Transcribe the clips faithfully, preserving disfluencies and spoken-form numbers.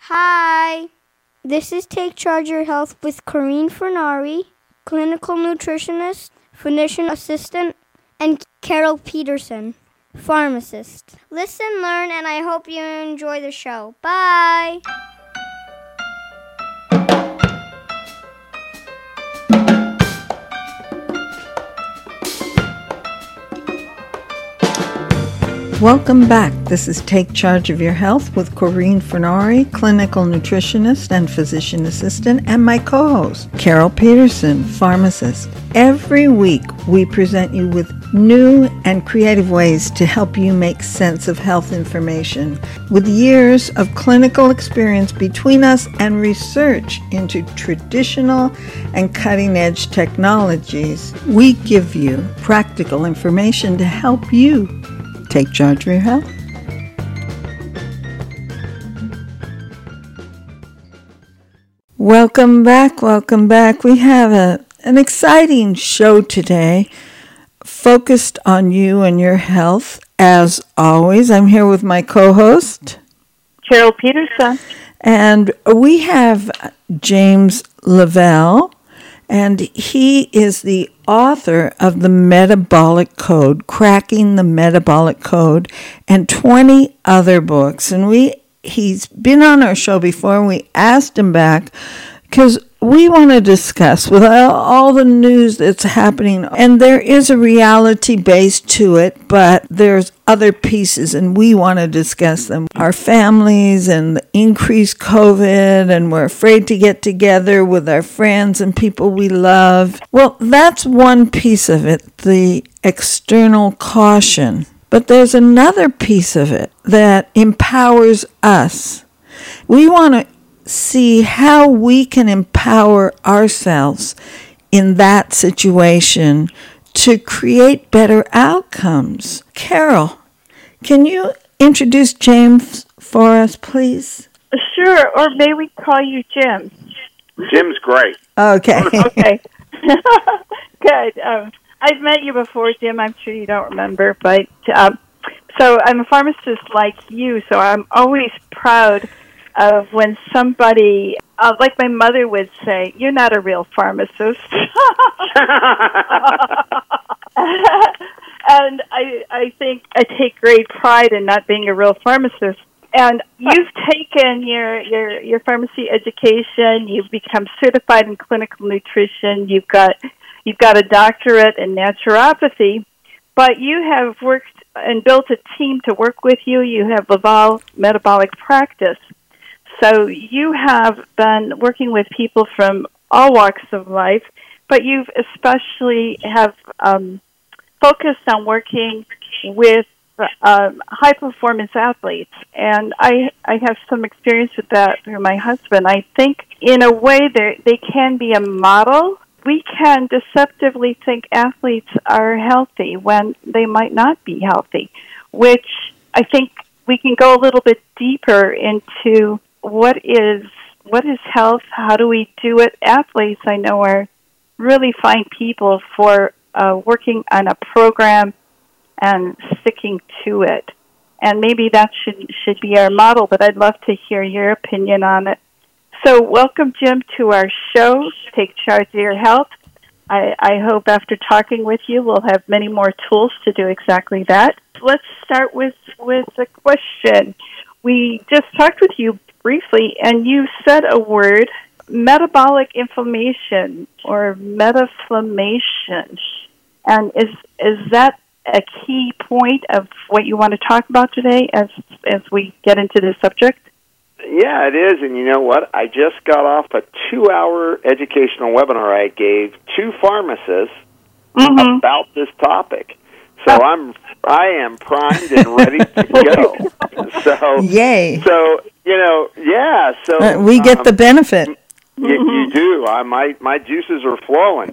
Hi, this is Take Charge Your Health with Corinne Fernari, clinical nutritionist, physician assistant, and Carol Peterson, pharmacist. Listen, learn, and I hope you enjoy the show. Bye. Welcome back. This is Take Charge of Your Health with Corinne Fernari, clinical nutritionist and physician assistant, and my co-host, Carol Peterson, pharmacist. Every week, we present you with new and creative ways to help you make sense of health information. With years of clinical experience between us and research into traditional and cutting-edge technologies, we give you practical information to help you take charge of your health. Welcome back, welcome back. We have a, an exciting show today focused on you and your health. As always, I'm here with my co-host, Carol Peterson. And we have James Lavelle, and he is the author of The Metabolic Code, Cracking the Metabolic Code, and twenty other books. And we he's been on our show before, and we asked him back because we want to discuss with all, all the news that's happening. And there is a reality base to it, but there's other pieces, and we want to discuss them. Our families and the increased COVID, and we're afraid to get together with our friends and people we love. Well, that's one piece of it, the external caution. But there's another piece of it that empowers us. We want to see how we can empower ourselves in that situation to create better outcomes. Carol, can you introduce James for us, please? Sure, or may we call you Jim? Jim's great. Okay. Okay. Good. Um, I've met you before, Jim. I'm sure you don't remember, but um, so I'm a pharmacist like you, so I'm always proud of when somebody, uh, like my mother would say, "You're not a real pharmacist." And I, I think I take great pride in not being a real pharmacist. And you've taken your, your, your pharmacy education, you've become certified in clinical nutrition, you've got you've got a doctorate in naturopathy, but you have worked and built a team to work with you. You have Laval Metabolic Practice. So you have been working with people from all walks of life, but you've especially have um, focused on working with um, high-performance athletes. And I, I have some experience with that through my husband. I think in a way they can be a model. We can deceptively think athletes are healthy when they might not be healthy, which I think we can go a little bit deeper into what is what is health, how do we do it. Athletes, I know, are really fine people for uh, working on a program and sticking to it. And maybe that should should be our model, but I'd love to hear your opinion on it. So welcome, Jim, to our show, Take Charge of Your Health. I, I hope after talking with you, we'll have many more tools to do exactly that. Let's start with, with a question. We just talked with you briefly, and you said a word, metabolic inflammation or metaflammation. And is is that a key point of what you want to talk about today as as we get into this subject? Yeah, it is. And you know what? I just got off a two-hour educational webinar I gave to pharmacists mm-hmm. about this topic. So oh. I'm I am primed and ready to go. So yay! So you know, yeah. So uh, we get um, the benefit. You, you do. I my my juices are flowing.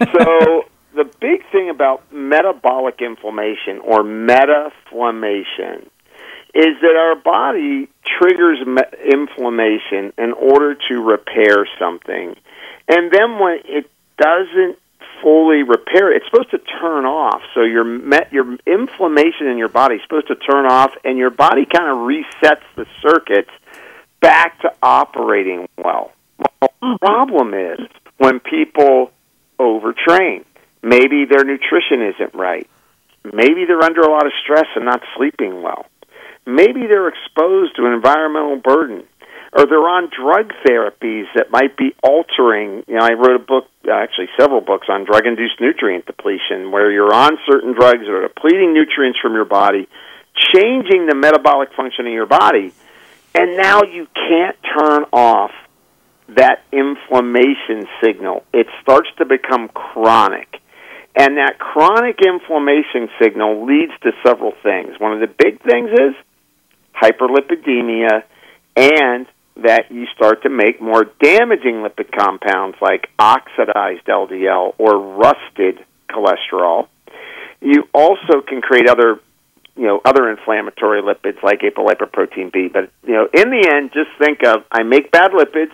So the big thing about metabolic inflammation or metaflammation is that our body triggers me- inflammation in order to repair something. And then when it doesn't fully repair it, it's supposed to turn off. So your met, your inflammation in your body is supposed to turn off, and your body kind of resets the circuits back to operating well. Well, the problem is when people overtrain. Maybe their nutrition isn't right. Maybe they're under a lot of stress and not sleeping well. Maybe they're exposed to an environmental burden. Or they're on drug therapies that might be altering. You know, I wrote a book, actually several books, on drug-induced nutrient depletion, where you're on certain drugs that are depleting nutrients from your body, changing the metabolic function of your body, and now you can't turn off that inflammation signal. It starts to become chronic. And that chronic inflammation signal leads to several things. One of the big things is hyperlipidemia, and that you start to make more damaging lipid compounds like oxidized L D L or rusted cholesterol. You also can create other, you know, other inflammatory lipids like apolipoprotein B. But, you know, in the end, just think of, I make bad lipids,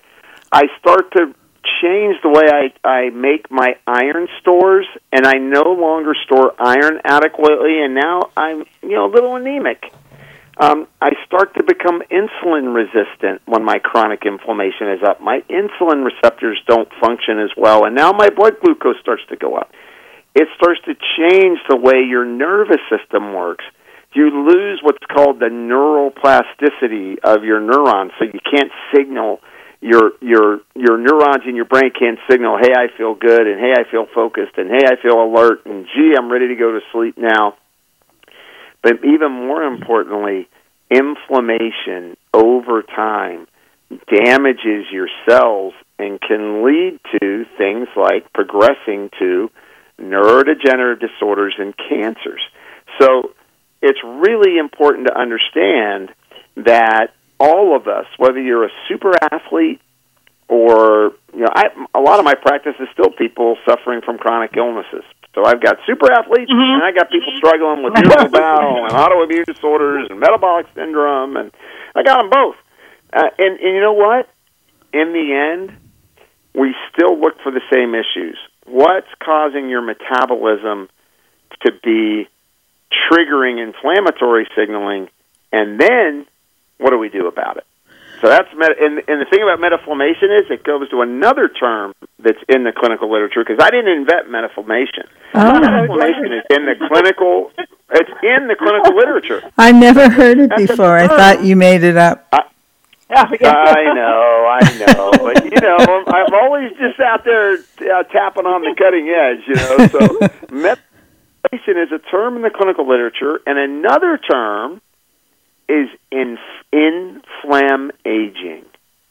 I start to change the way I, I make my iron stores, and I no longer store iron adequately, and now I'm, you know, a little anemic. Um, I start to become insulin resistant when my chronic inflammation is up. My insulin receptors don't function as well, and now my blood glucose starts to go up. It starts to change the way your nervous system works. You lose what's called the neuroplasticity of your neurons, so you can't signal, your your your neurons in your brain can't signal, hey, I feel good, and hey, I feel focused, and hey, I feel alert, and gee, I'm ready to go to sleep now. But even more importantly, inflammation over time damages your cells and can lead to things like progressing to neurodegenerative disorders and cancers. So it's really important to understand that all of us, whether you're a super athlete or, you know, I, a lot of my practice is still people suffering from chronic illnesses. So I've got super athletes, mm-hmm. and I got people struggling with irritable bowel and autoimmune disorders and metabolic syndrome, and I got them both. Uh, and, and you know what? In the end, we still look for the same issues. What's causing your metabolism to be triggering inflammatory signaling, and then what do we do about it? So that's meta, and, and the thing about metaflammation is it goes to another term that's in the clinical literature, because I didn't invent metaflammation. Oh. Metaflammation is in the clinical. It's in the clinical literature. I never heard it that's before. I thought you made it up. I, I know, I know, but you know, I'm always just out there uh, tapping on the cutting edge. You know, so metaflammation is a term in the clinical literature, and another term is in, inflam aging,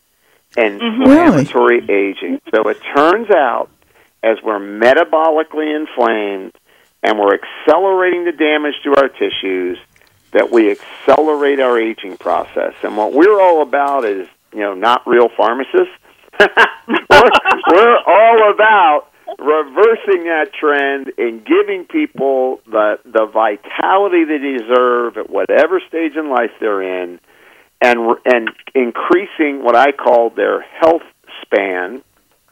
inflammatory really? aging. So it turns out, as we're metabolically inflamed and we're accelerating the damage to our tissues, that we accelerate our aging process. And what we're all about is, you know, not real pharmacists. we're, we're all about reversing that trend and giving people the the vitality they deserve at whatever stage in life they're in, and and increasing what I call their health span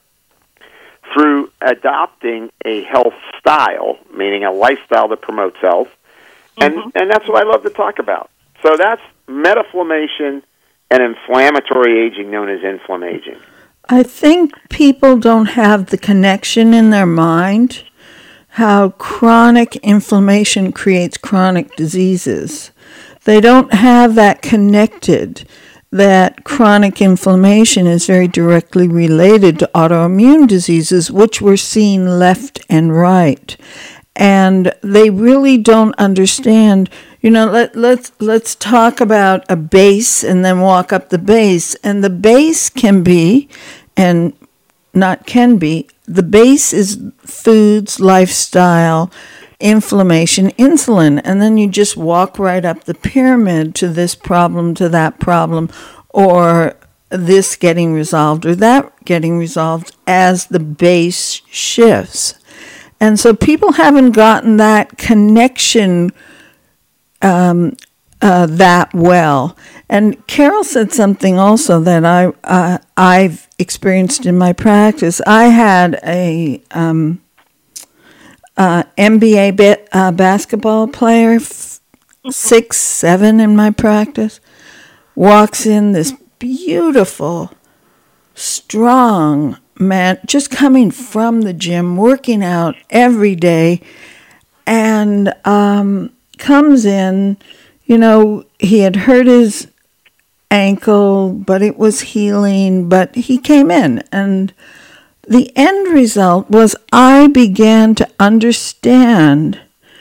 through adopting a health style, meaning a lifestyle that promotes health, and mm-hmm. and that's what I love to talk about. So that's metaflammation and inflammatory aging, known as inflammaging. I think people don't have the connection in their mind how chronic inflammation creates chronic diseases. They don't have that connected, that chronic inflammation is very directly related to autoimmune diseases, which we're seeing left and right. And they really don't understand, you know, let, let's, let's talk about a base and then walk up the base. And the base can be, and not can be, the base is foods, lifestyle, inflammation, insulin. And then you just walk right up the pyramid to this problem, to that problem, or this getting resolved or that getting resolved as the base shifts. And so people haven't gotten that connection um, uh, that well. And Carol said something also that I uh, I've experienced in my practice. I had a um, uh, N B A ba- uh, basketball player, f- six, seven in my practice, walks in, this beautiful, strong man, just coming from the gym, working out every day, and um, comes in. You know, he had hurt his ankle, but it was healing, but he came in, and the end result was I began to understand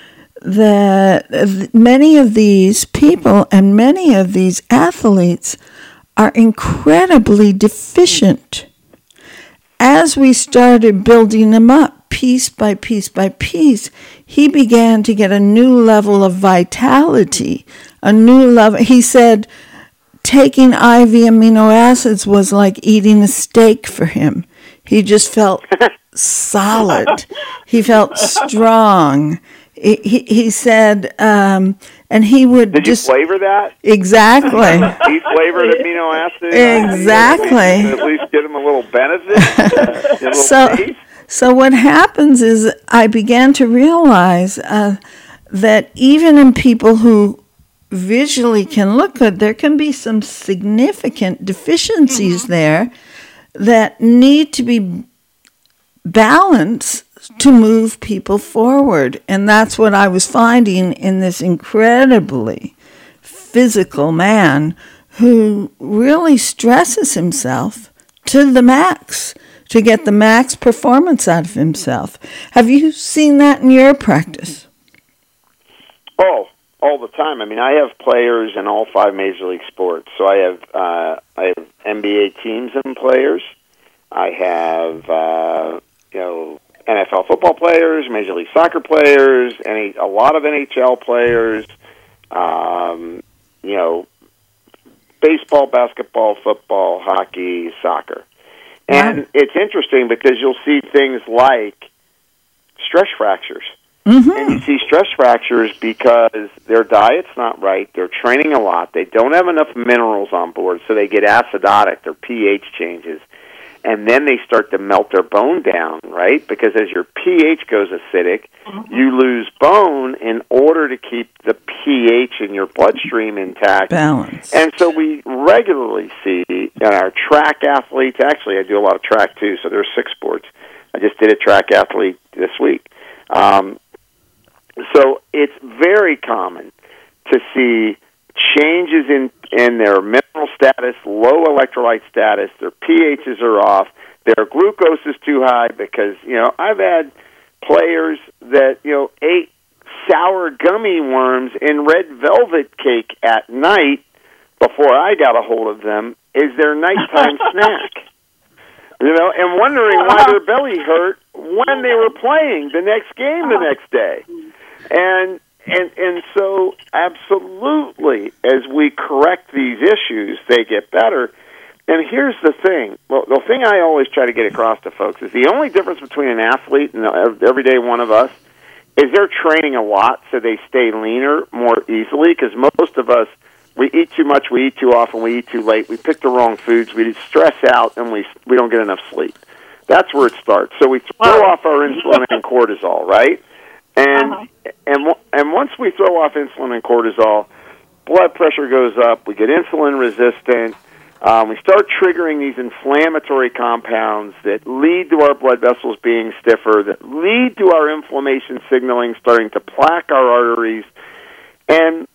that many of these people and many of these athletes are incredibly deficient. As we started building them up piece by piece by piece, he began to get a new level of vitality, a new level. He said taking I V amino acids was like eating a steak for him. He just felt solid. He felt strong. He, he, he said, um, and he would Did just... you flavor that? Exactly. He flavored amino acids? Exactly. At least get him a little benefit? A little so, taste? so what happens is I began to realize uh, that even in people who visually can look good, there can be some significant deficiencies mm-hmm. there that need to be balanced to move people forward. And that's what I was finding in this incredibly physical man who really stresses himself to the max to get the max performance out of himself. Have you seen that in your practice? Oh, all the time. I mean, I have players in all five major league sports. So I have uh, I have N B A teams and players. I have uh, you know N F L football players, Major League Soccer players, any a lot of N H L players. Um, you know, baseball, basketball, football, hockey, soccer. And wow. It's interesting because you'll see things like stress fractures. Mm-hmm. And you see stress fractures because their diet's not right, they're training a lot, they don't have enough minerals on board, so they get acidotic, their pH changes, and then they start to melt their bone down, right? Because as your pH goes acidic, mm-hmm. you lose bone in order to keep the pH in your bloodstream intact. Balance. And so we regularly see in our track athletes, actually I do a lot of track too, so there's six sports. I just did a track athlete this week. Um, So it's very common to see changes in, in their mineral status, low electrolyte status, their pHs are off, their glucose is too high because, you know, I've had players that, you know, ate sour gummy worms in red velvet cake at night before I got a hold of them is their nighttime snack. You know, and wondering why their belly hurt when they were playing the next game the next day. And and and so absolutely, as we correct these issues, they get better. And here's the thing. Well, the thing I always try to get across to folks is the only difference between an athlete and the everyday one of us is they're training a lot so they stay leaner more easily, because most of us, we eat too much, we eat too often, we eat too late, we pick the wrong foods, we stress out, and we we don't get enough sleep. That's where it starts. So we throw off our insulin and cortisol, right? And uh-huh. and and once we throw off insulin and cortisol, blood pressure goes up. We get insulin resistant. Um, we start triggering these inflammatory compounds that lead to our blood vessels being stiffer, that lead to our inflammation signaling starting to plaque our arteries, and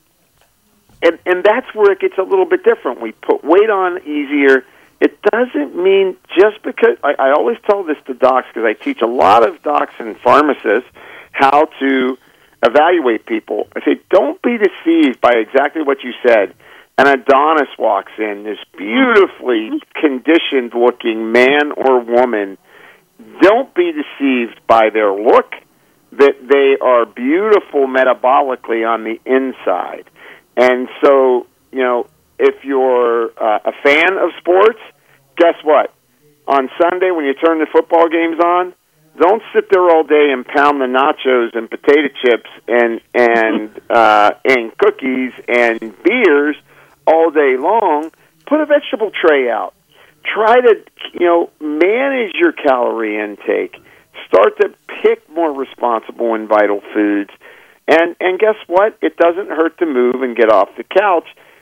and and that's where it gets a little bit different. We put weight on easier. It doesn't mean just because I, I always tell this to docs because I teach a lot of docs and pharmacists how to evaluate people. I say, don't be deceived by exactly what you said. An Adonis walks in, this beautifully conditioned-looking man or woman. Don't be deceived by their look, that they are beautiful metabolically on the inside. And so, you know, if you're uh, a fan of sports, guess what? On Sunday when you turn the football games on, don't sit there all day and pound the nachos and potato chips and and uh, and cookies and beers all day long. Put a vegetable tray out. Try to, you know, manage your calorie intake. Start to pick more responsible and vital foods. And and guess what? It doesn't hurt to move and get off the couch.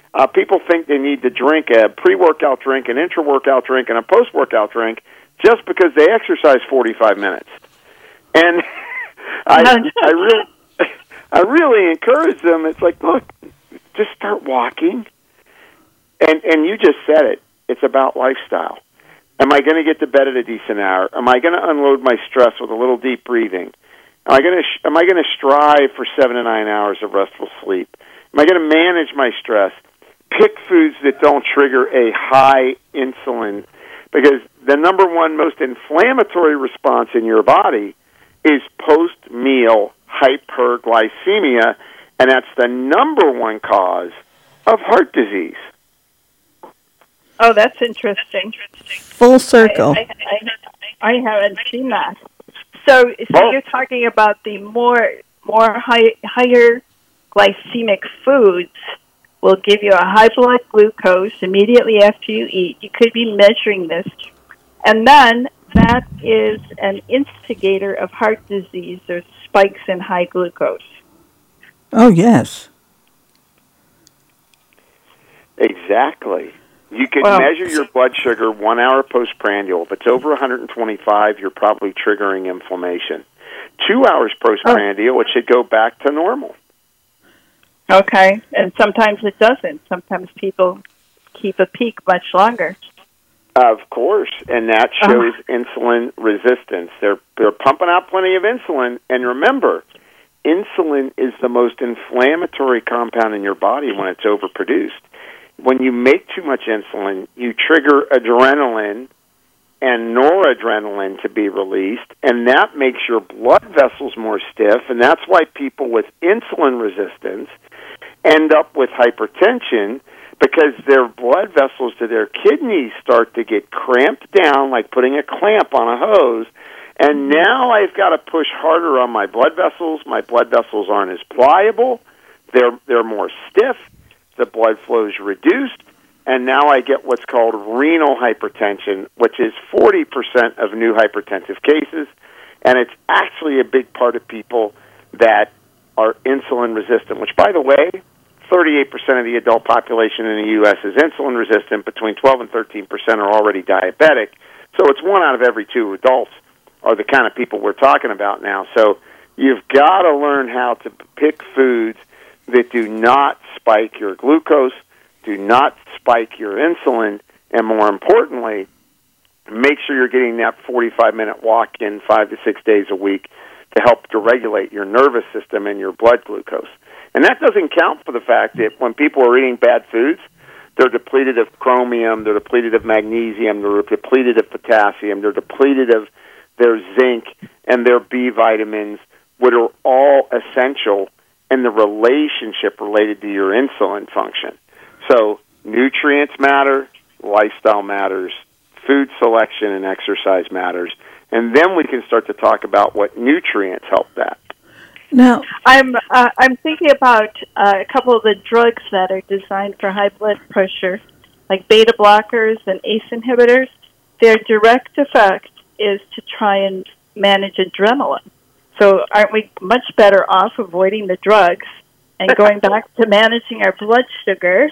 Uh, people think they need to drink a pre-workout drink, an intra-workout drink, and a post-workout drink just because they exercise forty-five minutes. And I, I really, I really encourage them. It's like, look, just start walking. And and you just said it. It's about lifestyle. Am I going to get to bed at a decent hour? Am I going to unload my stress with a little deep breathing? Am I going to sh- am I going to strive for seven to nine hours of restful sleep? Am I going to manage my stress? Pick foods that don't trigger a high insulin, because the number one most inflammatory response in your body is post-meal hyperglycemia, and that's the number one cause of heart disease. Oh, that's interesting. Full circle. I, I, I, I haven't seen that. So, so Oh. you're talking about the more more high, higher glycemic foods will give you a high blood glucose immediately after you eat. You could be measuring this. And then that is an instigator of heart disease or spikes in high glucose. Oh, yes. Exactly. You can Wow. measure your blood sugar one hour postprandial. If it's over one hundred twenty-five, you're probably triggering inflammation. Two hours postprandial, it should go back to normal. Okay. And sometimes it doesn't. Sometimes people keep a peak much longer. Of course, and that shows insulin resistance. They're they're pumping out plenty of insulin, and remember, insulin is the most inflammatory compound in your body when it's overproduced. When you make too much insulin, you trigger adrenaline and noradrenaline to be released, and that makes your blood vessels more stiff, and that's why people with insulin resistance end up with hypertension, because their blood vessels to their kidneys start to get cramped down like putting a clamp on a hose, and now I've got to push harder on my blood vessels. My blood vessels aren't as pliable. They're they're more stiff. The blood flow is reduced, and now I get what's called renal hypertension, which is forty percent of new hypertensive cases, and it's actually a big part of people that are insulin resistant, which, by the way, thirty-eight percent of the adult population in the U S is insulin resistant. Between twelve and thirteen percent are already diabetic. So it's one out of every two adults are the kind of people we're talking about now. So you've got to learn how to pick foods that do not spike your glucose, do not spike your insulin, and more importantly, make sure you're getting that forty-five minute walk in five to six days a week to help to regulate your nervous system and your blood glucose. And that doesn't count for the fact that when people are eating bad foods, they're depleted of chromium, they're depleted of magnesium, they're depleted of potassium, they're depleted of their zinc and their B vitamins, which are all essential in the relationship related to your insulin function. So nutrients matter, lifestyle matters, food selection and exercise matters, and then we can start to talk about what nutrients help that. Now, I'm uh, I'm thinking about uh, a couple of the drugs that are designed for high blood pressure, like beta blockers and A C E inhibitors. Their direct effect is to try and manage adrenaline. So aren't we much better off avoiding the drugs and going back to managing our blood sugar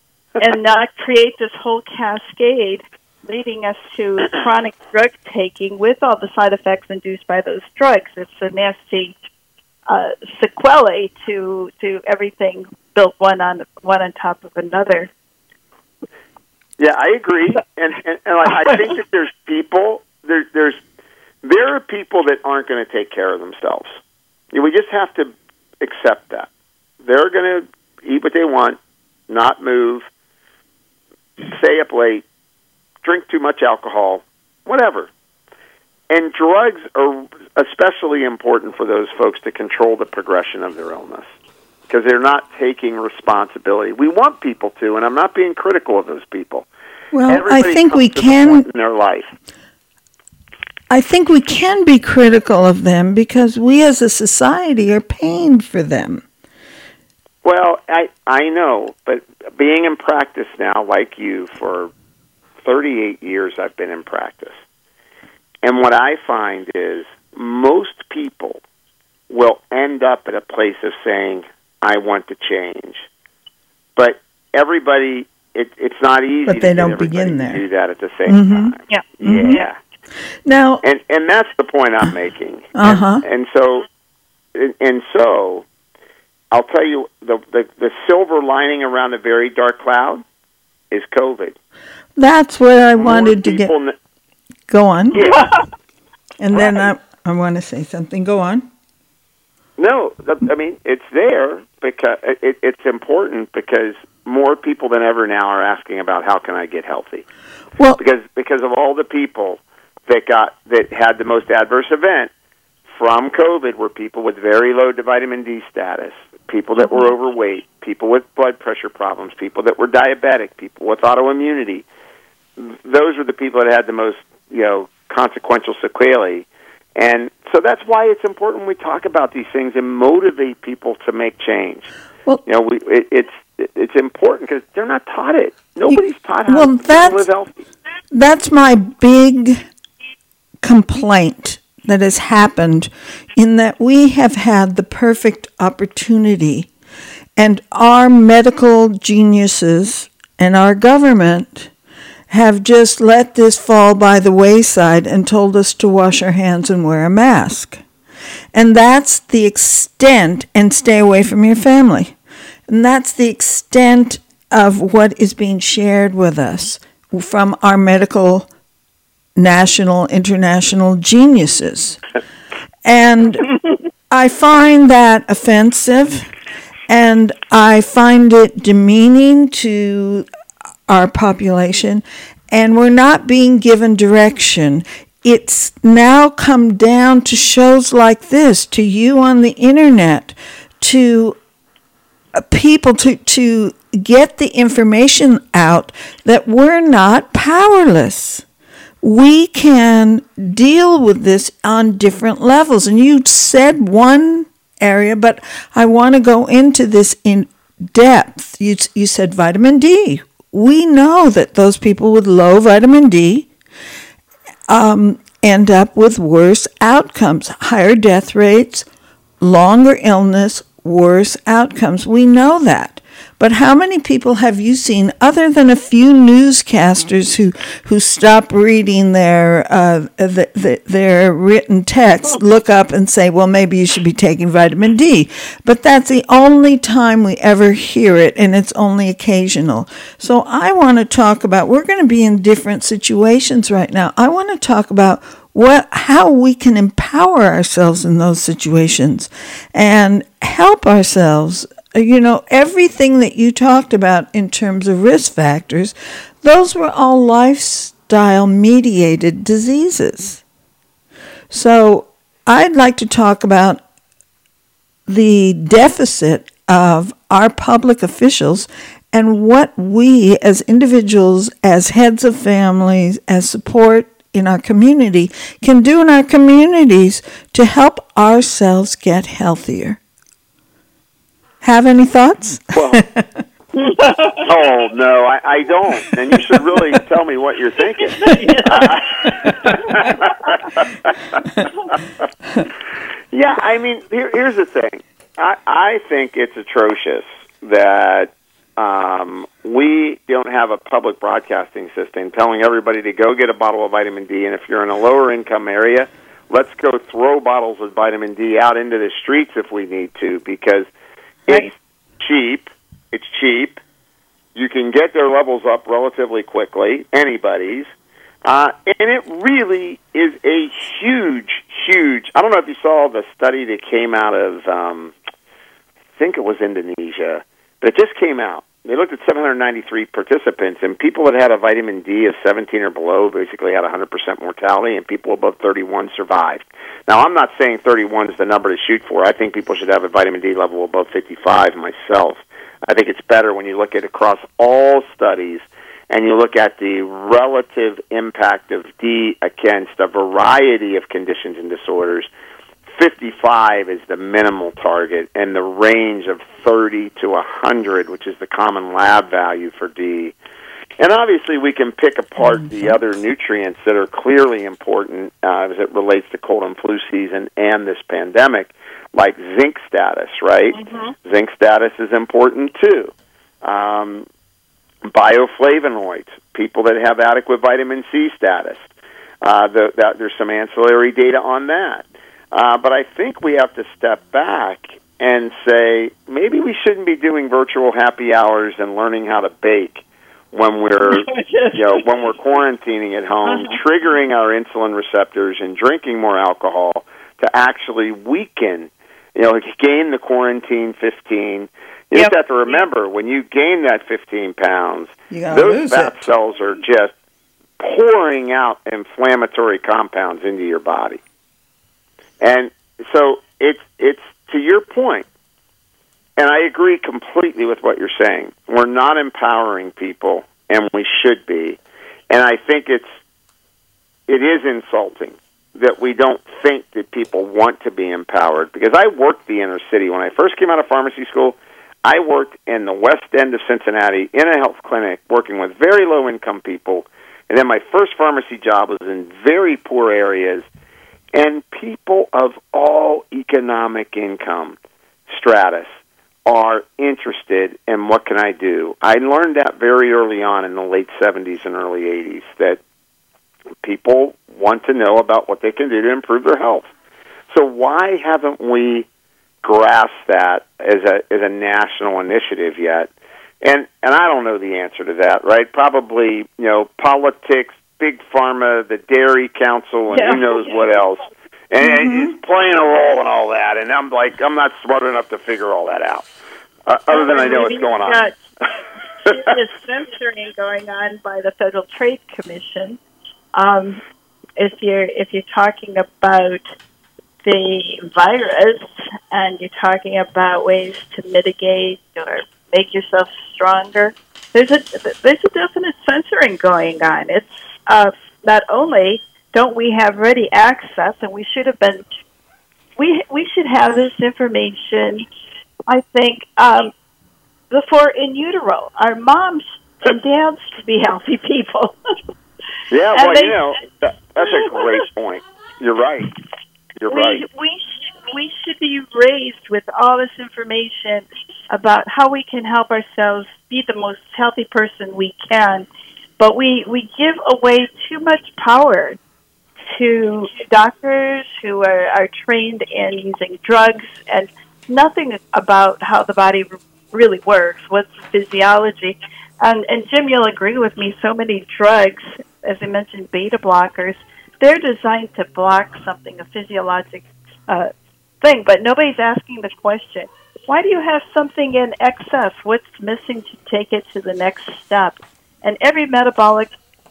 and not create this whole cascade leading us to chronic drug taking with all the side effects induced by those drugs? It's a nasty uh, sequelae to to everything built one on one on top of another. Yeah, I agree, and and, and I, I think that there's people there. There's there are people that aren't going to take care of themselves. We just have to accept that they're going to eat what they want, not move, stay up late, drink too much alcohol, whatever. And drugs are especially important for those folks to control the progression of their illness because they're not taking responsibility. We want people to, and I'm not being critical of those people. well, Everybody I think comes we to the can. point in their life. I think we can be critical of them because we as a society are paying for them. Well, I I know, but being in practice now, like you, for thirty-eight years I've been in practice. And what I find is most people will end up at a place of saying, I want to change. But everybody, it, it's not easy But they to don't get everybody begin to there. do that at the same Mm-hmm. time. Yeah. Mm-hmm. Yeah. Now, And and that's the point I'm making. Uh-huh. And, and so, and so, I'll tell you, the, the the silver lining around a very dark cloud is COVID. that's what I More wanted to get. people kn- Go on. Yeah. And then Right. I, I want to say something. Go on. No, the, I mean it's there because it, it's important because more people than ever now are asking about how can I get healthy. Well, Because because of all the people that got that had the most adverse event from COVID were people with very low vitamin D status, people that were overweight, people with blood pressure problems, people that were diabetic, people with autoimmunity. Those are the people that had the most, you know, consequential sequelae. And so that's why it's important we talk about these things and motivate people to make change. Well, You know, we it, it's it's important because they're not taught it. Nobody's taught how well, to that's- live healthy. that's my big complaint that has happened in that we have had the perfect opportunity, and our medical geniuses and our government have just let this fall by the wayside and told us to wash our hands and wear a mask. And that's the extent, and stay away from your family. And that's the extent of what is being shared with us from our medical, national, international geniuses. And I find that offensive, and I find it demeaning to our population, and we're not being given direction. It's now come down to shows like this, to you on the internet, to uh, people to, to get the information out that we're not powerless. We can deal with this on different levels. And you said one area, but I want to go into this in depth. You, you said vitamin D. We know that those people with low vitamin D um, end up with worse outcomes, higher death rates, longer illness, worse outcomes. We know that. But how many people have you seen, other than a few newscasters who, who stop reading their uh, the, the, their written text, look up and say, well, maybe you should be taking vitamin D. But that's the only time we ever hear it, and it's only occasional. So I want to talk about, we're going to be in different situations right now. I want to talk about what how we can empower ourselves in those situations and help ourselves. You know, everything that you talked about in terms of risk factors, those were all lifestyle-mediated diseases. So I'd like to talk about the deficit of our public officials and what we as individuals, as heads of families, as support in our community, can do in our communities to help ourselves get healthier. Have any thoughts? Well, oh, no, I, I don't. And you should really tell me what you're thinking. Yeah, I mean, here, here's the thing. I, I think it's atrocious that um, we don't have a public broadcasting system telling everybody to go get a bottle of vitamin D, and if you're in a lower income area, let's go throw bottles of vitamin D out into the streets if we need to, because it's cheap. It's cheap. You can get their levels up relatively quickly, anybody's. Uh, and it really is a huge, huge... I don't know if you saw the study that came out of, um, I think it was Indonesia, but it just came out. They looked at seven hundred ninety-three participants, and people that had a vitamin D of seventeen or below basically had one hundred percent mortality, and people above thirty-one survived. Now, I'm not saying thirty-one is the number to shoot for. I think people should have a vitamin D level above fifty-five myself. I think it's better when you look at across all studies and you look at the relative impact of D against a variety of conditions and disorders. fifty-five is the minimal target, and the range of thirty to one hundred, which is the common lab value for D. And obviously we can pick apart the other nutrients that are clearly important uh, as it relates to cold and flu season and this pandemic, like zinc status, right? Mm-hmm. Zinc status is important too. Um, bioflavonoids, people that have adequate vitamin C status. Uh, the, that, there's some ancillary data on that. Uh, but I think we have to step back and say maybe we shouldn't be doing virtual happy hours and learning how to bake when we're you know when we're quarantining at home, uh-huh. triggering our insulin receptors and drinking more alcohol to actually weaken, you know, gain the quarantine fifteen. You yep. just have to remember, when you gain that fifteen pounds, those fat it. cells are just pouring out inflammatory compounds into your body. And so it's it's to your point, and I agree completely with what you're saying. We're not empowering people, and we should be. And I think it's it is insulting that we don't think that people want to be empowered. Because I worked the inner city. When I first came out of pharmacy school, I worked in the west end of Cincinnati in a health clinic working with very low-income people. And then my first pharmacy job was in very poor areas. And people of all economic income stratus are interested in what can I do. I learned that very early on in the late seventies and early eighties, that people want to know about what they can do to improve their health. So why haven't we grasped that as a as a national initiative yet? And and I don't know the answer to that, right? Probably, you know, politics, big pharma, the Dairy Council, and yeah. who knows what else. And mm-hmm. it's playing a role in all that. And I'm like, I'm not smart enough to figure all that out. Uh, other than I know what's going on. There's censoring going on by the Federal Trade Commission. Um, if you're if you're talking about the virus and you're talking about ways to mitigate or make yourself stronger, there's a there's a definite censoring going on. It's uh, not only don't we have ready access, and we should have been we we should have this information, I think, um, before in utero. Our moms and dads should be healthy people. Yeah, well, they, you know, that, that's a great point. You're right. You're we, right. We sh- we should be raised with all this information about how we can help ourselves be the most healthy person we can. But we, we give away too much power to doctors who are, are trained in using drugs and nothing about how the body really works, what's the physiology. And, and Jim, you'll agree with me, so many drugs, as I mentioned, beta blockers, they're designed to block something, a physiologic uh, thing, but nobody's asking the question, why do you have something in excess? What's missing to take it to the next step? And every metabolic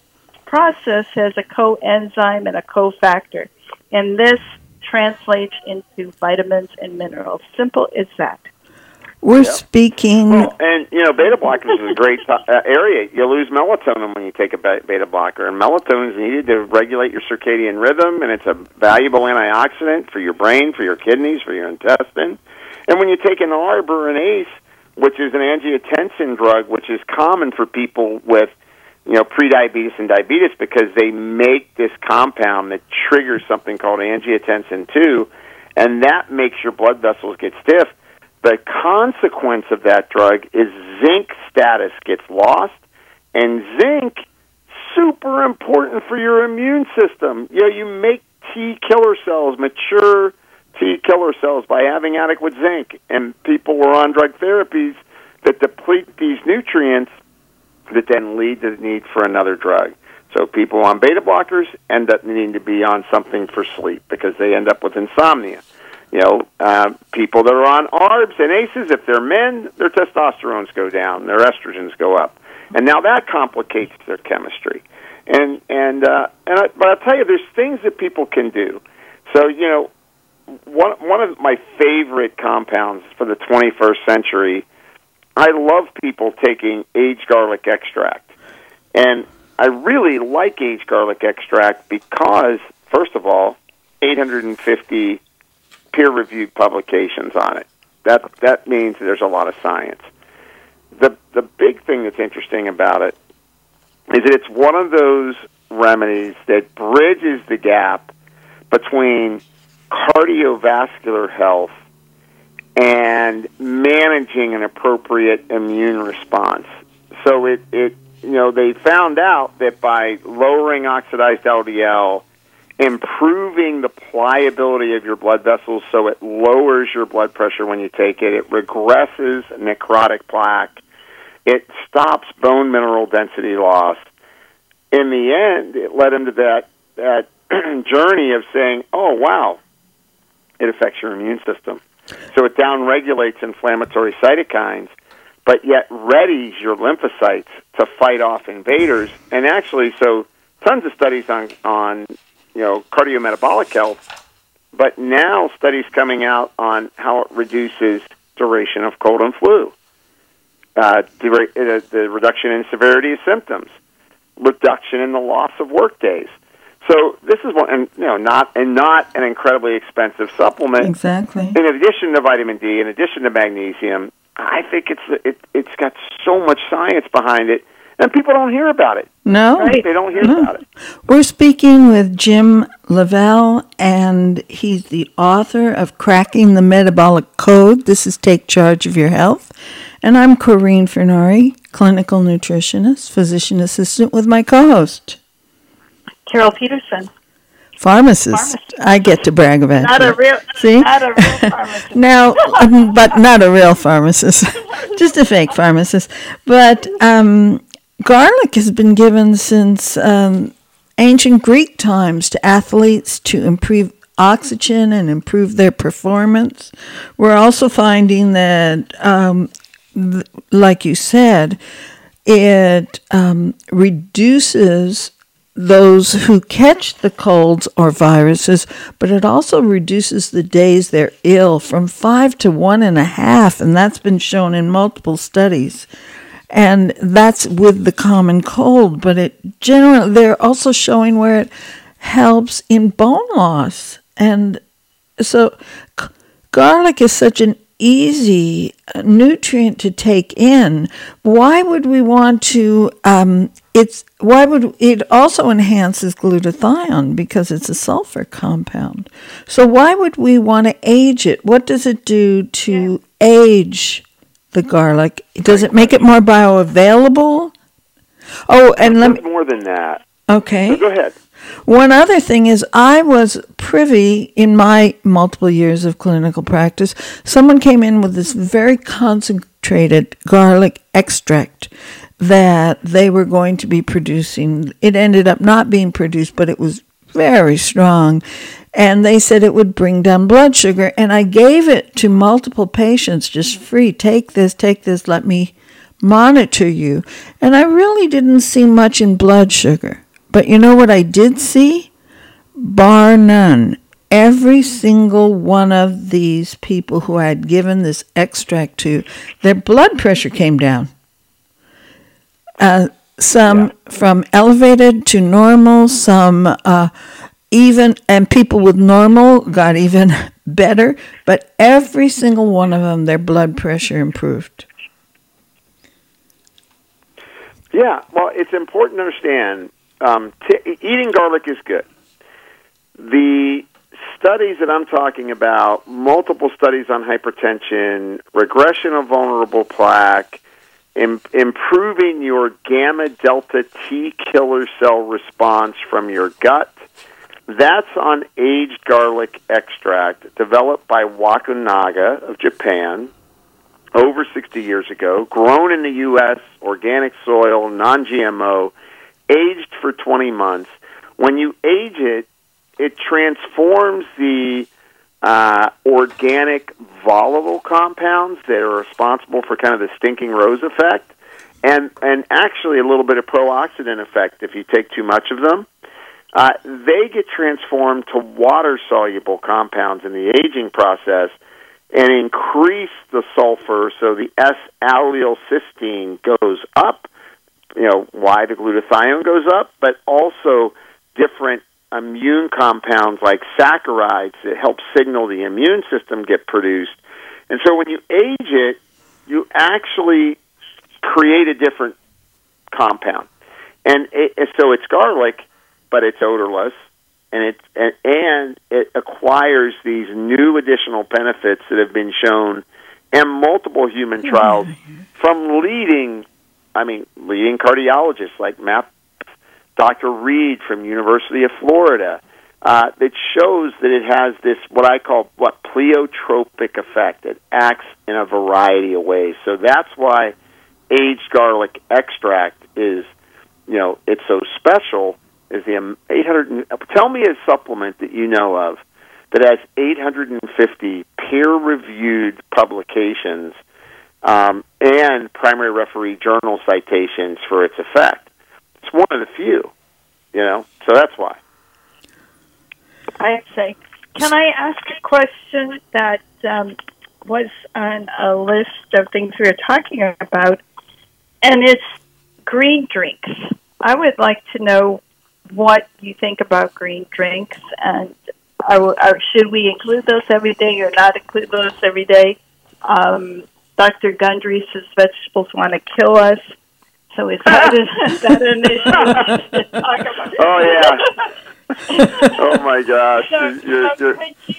process has a coenzyme and a cofactor, and this translates into vitamins and minerals. Simple as that. We're yep. speaking... Well, and, you know, beta blockers is a great uh, area. You lose melatonin when you take a beta blocker, and melatonin is needed to regulate your circadian rhythm, and it's a valuable antioxidant for your brain, for your kidneys, for your intestine. And when you take an A R B or an A C E, which is an angiotensin drug, which is common for people with, you know, prediabetes and diabetes, because they make this compound that triggers something called angiotensin two, and that makes your blood vessels get stiff. The consequence of that drug is zinc status gets lost, and zinc, super important for your immune system. You know, you make T killer cells, mature T killer cells, by having adequate zinc, and people were on drug therapies that deplete these nutrients that then lead to the need for another drug. So people on beta blockers end up needing to be on something for sleep because they end up with insomnia. You know, uh, people that are on A R Bs and A C Es, if they're men, their testosterones go down, their estrogens go up, and now that complicates their chemistry. And and uh, and I, but I'll tell you, there's things that people can do. So you know, one one of my favorite compounds for the twenty-first century, I love people taking aged garlic extract, and I really like aged garlic extract because, first of all, eight hundred fifty peer-reviewed publications on it. That that means there's a lot of science. The the big thing that's interesting about it is that it's one of those remedies that bridges the gap between cardiovascular health and managing an appropriate immune response. So it, it, you know, they found out that by lowering oxidized L D L, improving the pliability of your blood vessels so it lowers your blood pressure when you take it, it regresses necrotic plaque, it stops bone mineral density loss. In the end, it led into that, that journey of saying, oh, wow, it affects your immune system. So it downregulates inflammatory cytokines, but yet readies your lymphocytes to fight off invaders. And actually, so tons of studies on, on you know, cardiometabolic health, but now studies coming out on how it reduces duration of cold and flu, uh, the, the reduction in severity of symptoms, reduction in the loss of work days. So this is one, and you know, not and not an incredibly expensive supplement. Exactly. In addition to vitamin D, in addition to magnesium, I think it's it, it's got so much science behind it, and people don't hear about it. No, right? They don't hear no. about it. We're speaking with Jim Lavelle, and he's the author of Cracking the Metabolic Code. This is Take Charge of Your Health. And I'm Corinne Fernari, clinical nutritionist, physician assistant with my co-host, Carol Peterson. Pharmacist. Pharmacist. I get to brag about Not you. a real, See? not a real pharmacist. Now, um, but not a real pharmacist, just a fake pharmacist. But um, garlic has been given since um, ancient Greek times to athletes to improve oxygen and improve their performance. We're also finding that, um, th- like you said, it um, reduces those who catch the colds or viruses, but it also reduces the days they're ill from five to one and a half, and that's been shown in multiple studies. And that's with the common cold, but it generally, they're also showing where it helps in bone loss. And so g- garlic is such an easy nutrient to take in. Why would we want to, um, it's, why would, it also enhances glutathione because it's a sulfur compound. So why would we want to age it? What does it do to age the garlic? Does it make it more bioavailable? Oh, and let me, more than that. Okay. So go ahead. One other thing is I was privy in my multiple years of clinical practice. Someone came in with this very concentrated garlic extract that they were going to be producing. It ended up not being produced, but it was very strong. And they said it would bring down blood sugar. And I gave it to multiple patients just free. Take this, take this, let me monitor you. And I really didn't see much in blood sugar. But you know what I did see? Bar none. Every single one of these people who I had given this extract to, their blood pressure came down. Uh, some yeah. from elevated to normal, some uh, even, and people with normal got even better. But every single one of them, their blood pressure improved. Yeah, well, it's important to understand Um, t- eating garlic is good. The studies that I'm talking about, multiple studies on hypertension, regression of vulnerable plaque, im- improving your gamma delta T killer cell response from your gut, that's on aged garlic extract developed by Wakunaga of Japan over sixty years ago, grown in the U S, organic soil, non-G M O, aged for twenty months. When you age it, it transforms the uh, organic volatile compounds that are responsible for kind of the stinking rose effect, and, and actually a little bit of pro-oxidant effect if you take too much of them. Uh, they get transformed to water-soluble compounds in the aging process and increase the sulfur, so the S-allylcysteine goes up, you know, why the glutathione goes up, but also different immune compounds like saccharides that help signal the immune system get produced. And so when you age it, you actually create a different compound. And it, so it's garlic, but it's odorless, and it, and, and it acquires these new additional benefits that have been shown in multiple human trials from leading I mean, leading cardiologists like Matt, Doctor Reed from University of Florida, uh, that shows that it has this, what I call, what, pleiotropic effect. It acts in a variety of ways. So that's why aged garlic extract is, you know, it's so special, is the eight hundred, tell me a supplement that you know of that has eight hundred fifty peer-reviewed publications um, and primary referee journal citations for its effect. It's one of the few, you know, so that's why. I say, can I ask a question that um, was on a list of things we were talking about, and it's green drinks. I would like to know what you think about green drinks, and are, are, should we include those every day or not include those every day? Um, Doctor Gundry says vegetables want to kill us. So is that, is that an issue to talk about? Oh, yeah. Oh, my gosh. So, you're, you're,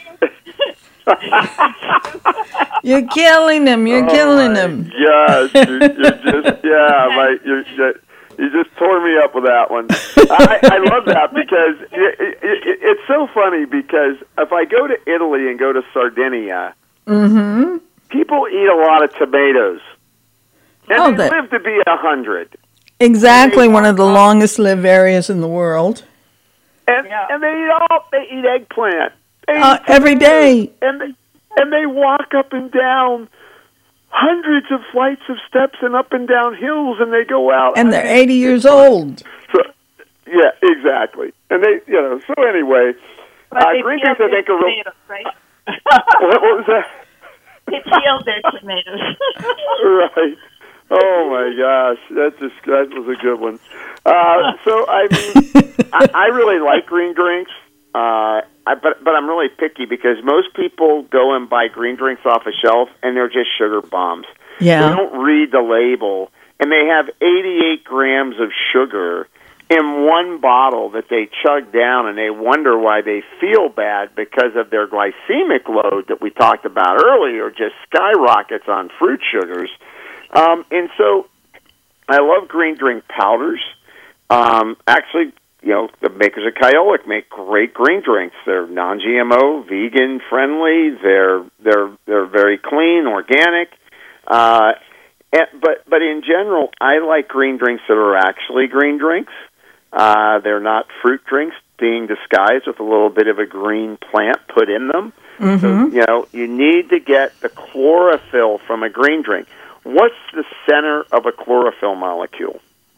You're killing him. You're oh killing my him. Gosh. You're, you're just, yeah, my, you're, you're, you just tore me up with that one. I, I love that because it, it, it, it's so funny because if I go to Italy and go to Sardinia, Mm-hmm. people eat a lot of tomatoes. And Oh, they that- live to be a hundred. Exactly one of the longest lived areas in the world. And Yeah. and they eat all they eat eggplant. They Uh, eat every day. and they and they walk up and down hundreds of flights of steps and up and down hills, and they go out. And they're eighty years old. So, yeah, exactly. And they, you know. So anyway, But uh, they green peel drinks I their think are real. tomatoes, right? What, what was that? They peel their tomatoes. Right. Oh my gosh, that just that was a good one. Uh, so I mean, I, I really like green drinks, uh, I, but but I'm really picky because most people go and buy green drinks off a shelf and they're just sugar bombs. They Yeah. don't read the label, and they have eighty-eight grams of sugar in one bottle that they chug down, and they wonder why they feel bad because of their glycemic load that we talked about earlier just skyrockets on fruit sugars. Um, and so I love green drink powders. Um, actually, you know, the makers of Kyolic make great green drinks. They're non-G M O, vegan friendly. They're they're they're very clean, organic. Uh, and, but but in general, I like green drinks that are actually green drinks. Uh, they're not fruit drinks being disguised with a little bit of a green plant put in them. Mm-hmm. So, you know, you need to get the chlorophyll from a green drink. What's the center of a chlorophyll molecule?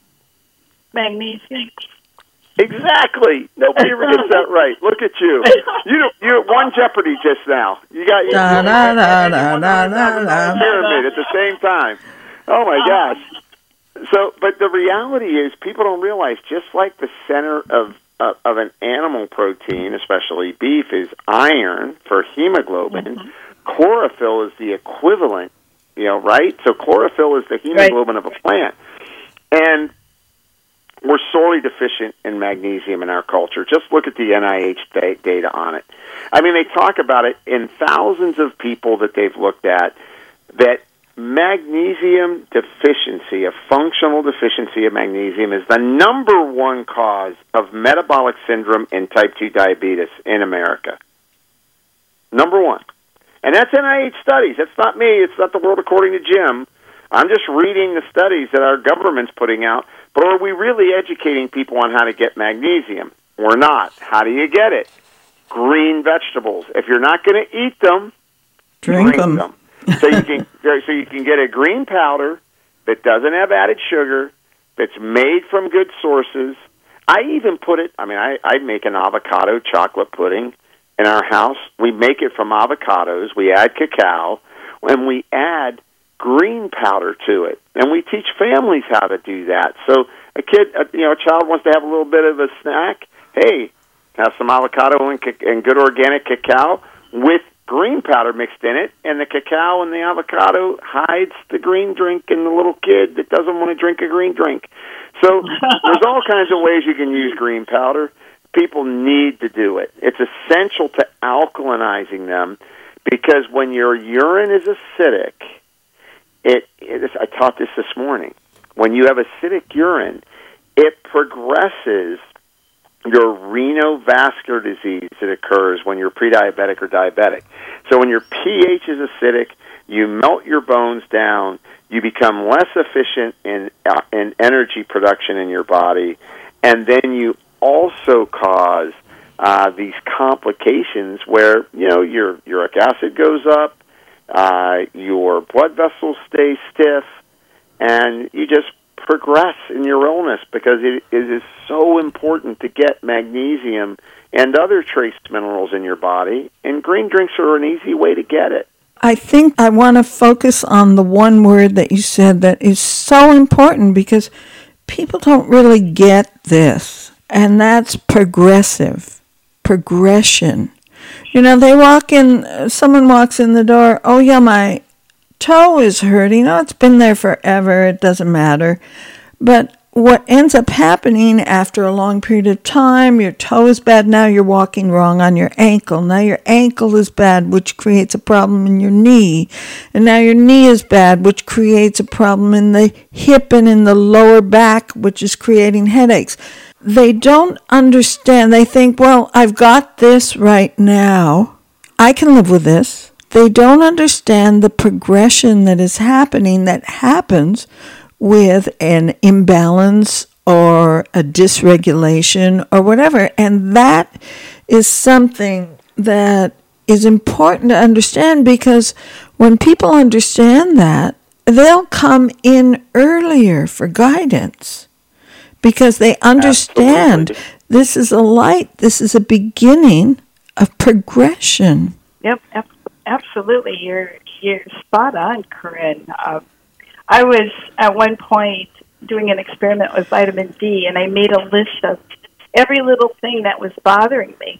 Magnesium. Exactly. Nobody ever gets that right. Look at you. You you won Jeopardy just now. You got you, Da, you, da, you, da, you da, won da, one hundred thousand da, dollar da. pyramid at the same time. Oh my gosh. So, but the reality is, people don't realize just like the center of uh, of an animal protein, especially beef, is iron for hemoglobin. Mm-hmm. Chlorophyll is the equivalent. You know, right? So chlorophyll is the hemoglobin right. of a plant, and we're sorely deficient in magnesium in our culture. Just look at the N I H da- data on it. I mean, they talk about it in thousands of people that they've looked at, that magnesium deficiency, a functional deficiency of magnesium, is the number one cause of metabolic syndrome and type two diabetes in America. Number one. And that's N I H studies. That's not me. It's not the world according to Jim. I'm just reading the studies that our government's putting out. But are we really educating people on how to get magnesium? We're not. How do you get it? Green vegetables. If you're not going to eat them, Drink, drink them. them. So you can so you can get a green powder that doesn't have added sugar, that's made from good sources. I even put it, I mean, I, I make an avocado chocolate pudding in our house. We make it from avocados. We add cacao, and we add green powder to it. And we teach families how to do that. So a kid, a, you know, a child wants to have a little bit of a snack. Hey, have some avocado and, and good organic cacao with green powder mixed in it, and the cacao and the avocado hides the green drink in the little kid that doesn't want to drink a green drink. So there's all kinds of ways you can use green powder. People need to do it. It's essential to alkalinizing them, because when your urine is acidic, it, it is, I taught this this morning, when you have acidic urine, it progresses your renovascular disease that occurs when you're pre-diabetic or diabetic. So when your pH is acidic, you melt your bones down, you become less efficient in uh, in energy production in your body, and then you also cause uh, these complications where, you know, your uric acid goes up, uh, your blood vessels stay stiff, and you just progress in your illness because it, it is so important to get magnesium and other trace minerals in your body, and green drinks are an easy way to get it. I think I want to focus on the one word that you said that is so important because people don't really get this, and that's progressive, progression. You know, they walk in, someone walks in the door, oh yeah, my toe is hurting. Oh, it's been there forever. It doesn't matter. But what ends up happening after a long period of time, your toe is bad. Now you're walking wrong on your ankle. Now your ankle is bad, which creates a problem in your knee. And now your knee is bad, which creates a problem in the hip and in the lower back, which is creating headaches. They don't understand. They think, well, I've got this right now. I can live with this. They don't understand the progression that is happening, that happens with an imbalance or a dysregulation or whatever. And that is something that is important to understand, because when people understand that, they'll come in earlier for guidance because they understand Absolutely. This is a light, this is a beginning of progression. Yep, absolutely. You're you're spot on, Corinne. Uh, I was at one point doing an experiment with vitamin D, and I made a list of every little thing that was bothering me.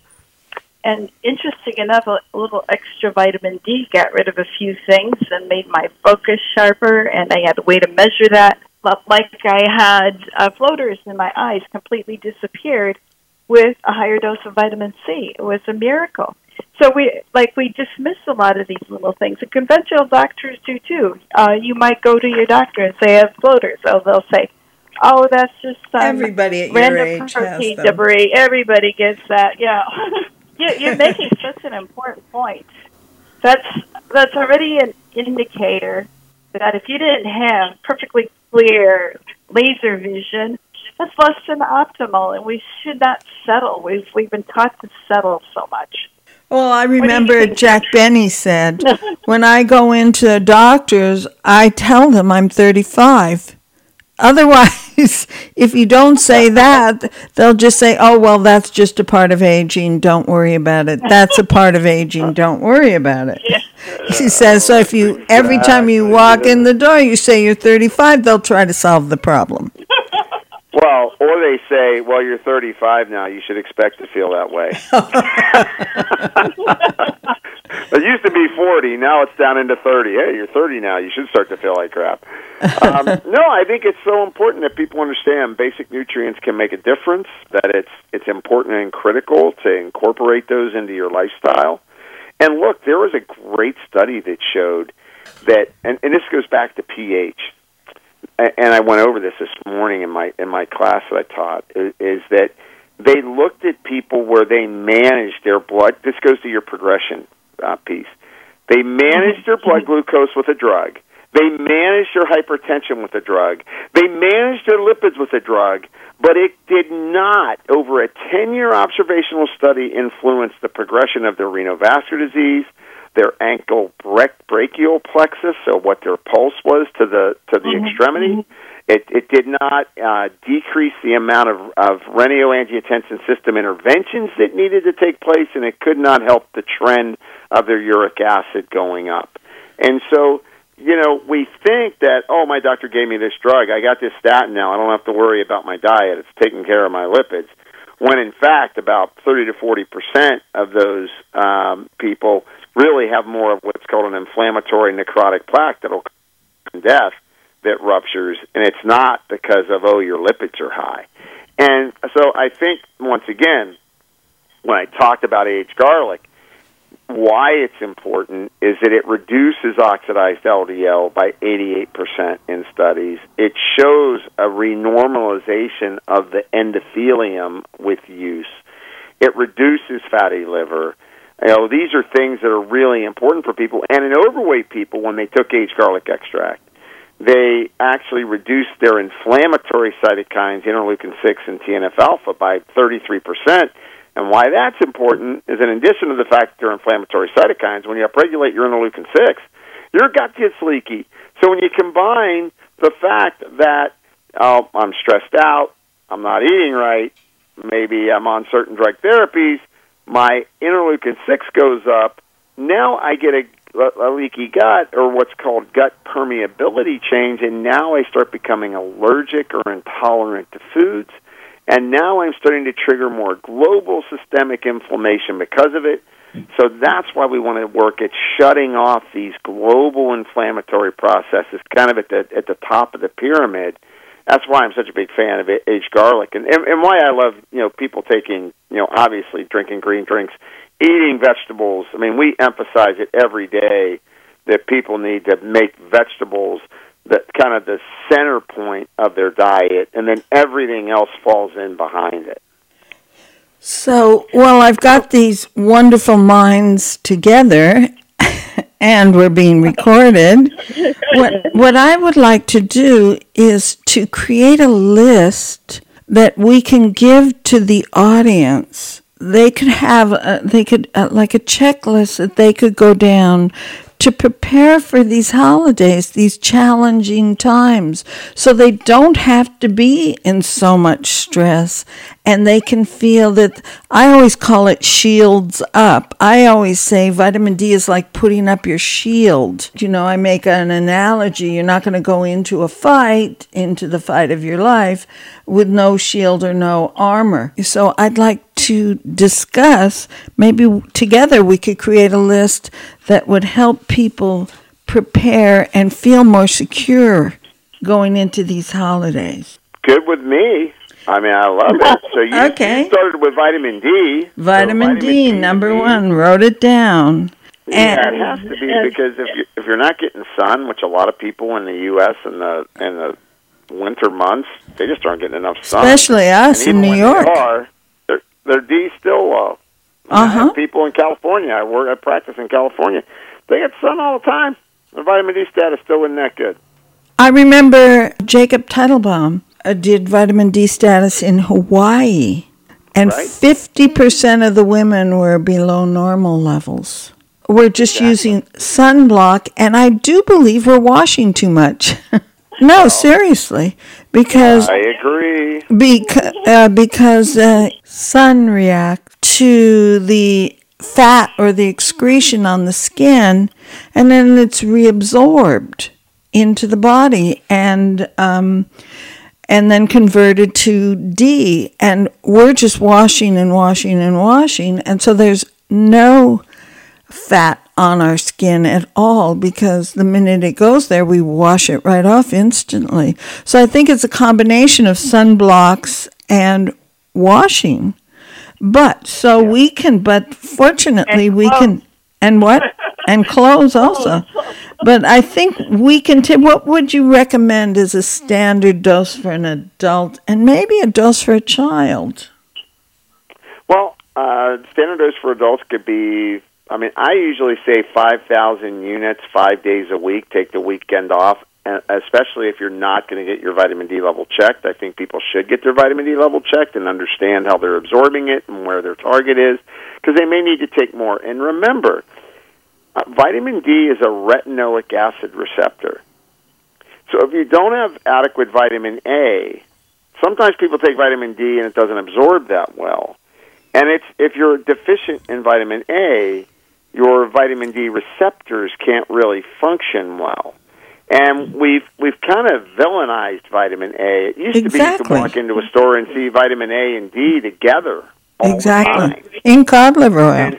And interesting enough, a little extra vitamin D got rid of a few things and made my focus sharper, and I had a way to measure that. Like I had uh, floaters in my eyes completely disappeared with a higher dose of vitamin C. It was a miracle. So we like we dismiss a lot of these little things, and conventional doctors do too. Uh, you might go to your doctor and say, "I have floaters." So they'll say, "Oh, that's just some Everybody at your random age has protein them." debris." Everybody gets that. Yeah, you, you're making such an important point. That's that's already an indicator that if you didn't have perfectly clear laser vision, that's less than optimal, and we should not settle. We've we've been taught to settle so much. Well, I remember Jack Benny said, when I go into doctors, I tell them I'm thirty-five. Otherwise, if you don't say that, they'll just say, oh, well, that's just a part of aging. Don't worry about it. That's a part of aging. Don't worry about it. He says, so if you, every time you walk in the door, you say you're thirty-five, they'll try to solve the problem. Well, or they say, well, you're thirty-five now. You should expect to feel that way. It used to be forty. Now it's down into thirty. Hey, you're thirty now. You should start to feel like crap. Um, no, I think it's so important that people understand basic nutrients can make a difference, that it's it's important and critical to incorporate those into your lifestyle. And look, there was a great study that showed that, and, and this goes back to pH, and I went over this this morning in my in my class that I taught, is, is that they looked at people where they managed their blood. This goes to your progression uh, piece. They managed their blood glucose with a drug. They managed their hypertension with a drug. They managed their lipids with a drug, but it did not, over a ten-year observational study, influence the progression of their renovascular disease, their ankle brachial plexus, so what their pulse was to the to the mm-hmm. extremity. It it did not uh, decrease the amount of, of renin-angiotensin system interventions that needed to take place, and it could not help the trend of their uric acid going up. And so, you know, we think that, oh, my doctor gave me this drug. I got this statin now. I don't have to worry about my diet. It's taking care of my lipids. When, in fact, about thirty to forty percent of those um, people really have more of what's called an inflammatory necrotic plaque that will cause death that ruptures, and it's not because of, oh, your lipids are high. And so I think, once again, when I talked about aged garlic, why it's important is that it reduces oxidized L D L by eighty-eight percent in studies. It shows a renormalization of the endothelium with use. It reduces fatty liver. You know, these are things that are really important for people. And in overweight people, when they took aged garlic extract, they actually reduced their inflammatory cytokines, interleukin six and T N F alpha, by thirty-three percent. And why that's important is, in addition to the fact that they're inflammatory cytokines, when you upregulate your interleukin six, your gut gets leaky. So when you combine the fact that, oh, I'm stressed out, I'm not eating right, maybe I'm on certain drug therapies, my interleukin six goes up, now I get a, a leaky gut, or what's called gut permeability change, and now I start becoming allergic or intolerant to foods. And now I'm starting to trigger more global systemic inflammation because of it. So that's why we want to work at shutting off these global inflammatory processes, kind of at the at the top of the pyramid. That's why I'm such a big fan of aged garlic, and, and and why I love, you know, people taking, you know, obviously drinking green drinks, eating vegetables. I mean, we emphasize it every day that people need to make vegetables the kind of the center point of their diet, and then everything else falls in behind it. So, well, I've got these wonderful minds together, and we're being recorded. What, what I would like to do is to create a list that we can give to the audience. They could have, a, they could, uh, like a checklist that they could go down to prepare for these holidays, these challenging times, so they don't have to be in so much stress, and they can feel that, I always call it shields up. I always say vitamin D is like putting up your shield. You know, I make an analogy. You're not going to go into a fight, into the fight of your life, with no shield or no armor. So I'd like to discuss, maybe together we could create a list that would help people prepare and feel more secure going into these holidays. Good with me. I mean, I love it. So you, okay. you started with vitamin D. Vitamin, so vitamin D, D, number D. one. Wrote it down. Yeah, And, it has to be, because if you if you're not getting sun, which a lot of people in the U S in the in the winter months, they just aren't getting enough sun. especially us and in even New when York. They are, their their D's still low. I Uh-huh. have people in California. I work. I practice in California. They get sun all the time. Their vitamin D status still isn't that good. I remember Jacob Teitelbaum uh, did vitamin D status in Hawaii, and Right. fifty percent of the women were below normal levels. We're just Exactly. using sunblock, and I do believe we're washing too much. No, seriously, because I agree. Beca- uh, because uh, sun reacts to the fat or the excretion on the skin, and then it's reabsorbed into the body and um, and then converted to D. And we're just washing and washing and washing, and so there's no fat on our skin at all, because the minute it goes there, we wash it right off instantly. So I think it's a combination of sunblocks and washing. But so Yeah. we can, but fortunately And we can, and what? And clothes also. But I think we can, t- what would you recommend as a standard dose for an adult and maybe a dose for a child? Well, uh, standard dose for adults could be, I mean, I usually say five thousand units, five days a week. Take the weekend off, and especially if you're not going to get your vitamin D level checked. I think people should get their vitamin D level checked and understand how they're absorbing it and where their target is, because they may need to take more. And remember, uh, vitamin D is a retinoic acid receptor. So if you don't have adequate vitamin A, sometimes people take vitamin D and it doesn't absorb that well. And it's if you're deficient in vitamin A, your vitamin D receptors can't really function well. And we've we've kind of villainized vitamin A. It used Exactly. to be you could walk into a store and see vitamin A and D together all Exactly. the time. In cod liver oil. And,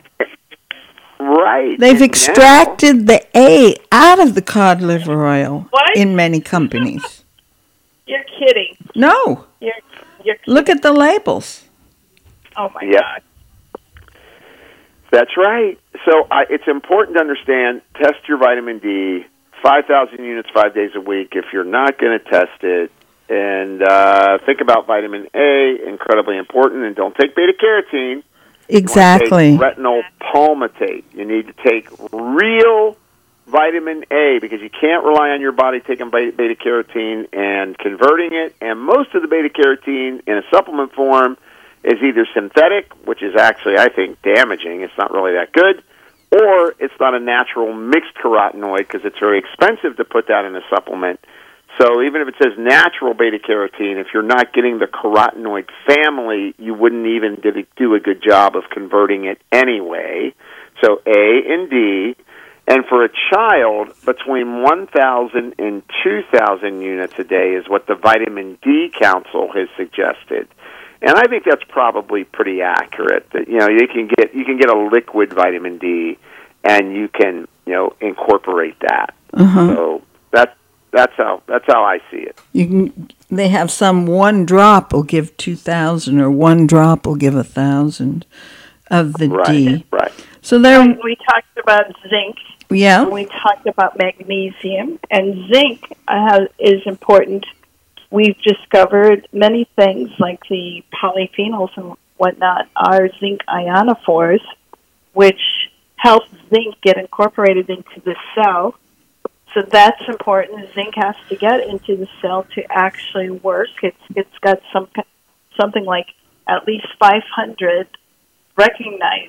right. They've And extracted the A out of the cod liver oil What? in many companies. You're kidding. No. You're, you're Look at the labels. Oh, my Yep. God. That's right. So I, it's important to understand, test your vitamin D, five thousand units five days a week if you're not going to test it. And uh, think about vitamin A, incredibly important, and don't take beta-carotene. Exactly. You want to take retinol palmitate. You need to take real vitamin A because you can't rely on your body taking beta-carotene and converting it. And most of the beta-carotene in a supplement form is either synthetic, which is actually, I think, damaging. It's not really that good. Or it's not a natural mixed carotenoid because it's very expensive to put that in a supplement. So even if it says natural beta-carotene, if you're not getting the carotenoid family, you wouldn't even do a good job of converting it anyway. So A and D. And for a child, between one thousand and two thousand units a day is what the Vitamin D Council has suggested. And I think that's probably pretty accurate. That you know, you can get you can get a liquid vitamin D, and you can you know incorporate that. Uh-huh. So that's that's how that's how I see it. You can. They have some one drop will give two thousand, or one drop will give a thousand of the right, D. Right. So there. We talked about zinc. Yeah. We talked about magnesium, and zinc uh, is important. We've discovered many things like the polyphenols and whatnot are zinc ionophores, which help zinc get incorporated into the cell. So that's important. Zinc has to get into the cell to actually work. It's it's got some something like at least five hundred recognized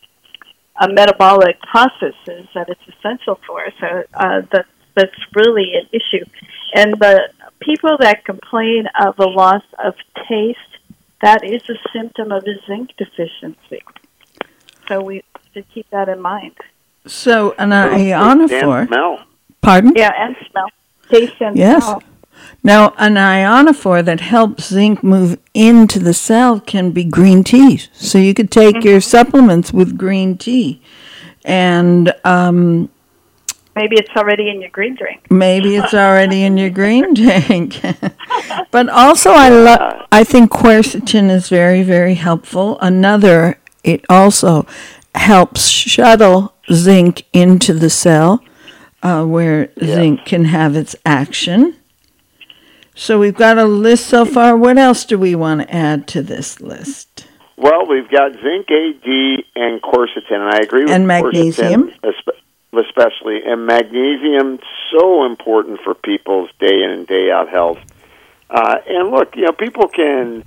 uh, metabolic processes that it's essential for. So uh, that that's really an issue. And the people that complain of a loss of taste, that is a symptom of a zinc deficiency. So we should keep that in mind. So an ionophore. And smell. Pardon? Yeah, and smell. Taste and Yes. smell. Now, an ionophore that helps zinc move into the cell can be green tea. So you could take mm-hmm. your supplements with green tea. And um, maybe it's already in your green drink. Maybe it's already in your green drink. But also, I lo- I think quercetin is very, very helpful. Another, it also helps shuttle zinc into the cell uh, where yeah. zinc can have its action. So we've got a list so far. What else do we want to add to this list? Well, we've got zinc, A, D, and quercetin, and I agree with and magnesium. Quercetin, especially, and magnesium, so important for people's day in and day out health. Uh, and look, you know, people can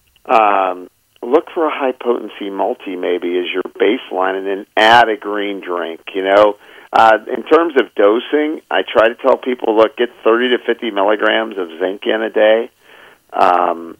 um, look for a high potency multi maybe as your baseline, and then add a green drink. You know, uh, in terms of dosing, I try to tell people, look, get thirty to fifty milligrams of zinc in a day. Um,